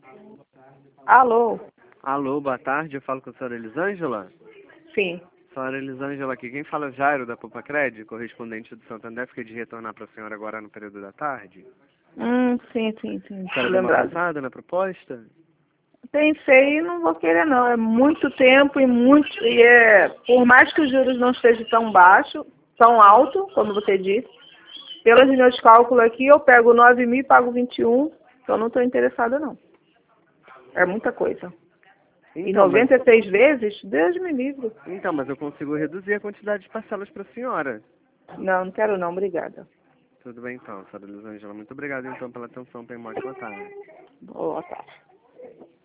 Alô? Alô, boa tarde, eu falo com a senhora Elisângela? Sim. Senhora Elisângela aqui, quem fala é Jairo da Poupa Cred, correspondente do Santander, fiquei de retornar para a senhora agora no período da tarde. Sim. A senhora deu uma Lembrado. pensada na proposta? Pensei e não vou querer não. É muito tempo por mais que os juros não estejam tão baixo, tão alto, como você disse, pelos meus cálculos aqui, eu pego 9.000 e pago 21, então não estou interessada não. É muita coisa. E Então, 96 vezes? Deus me livre. mas eu consigo reduzir a quantidade de parcelas para a senhora. Não quero não, obrigada. Tudo bem então, senhora Elisângela. Muito obrigado então pela atenção, tenha uma ótima tarde. Boa tarde.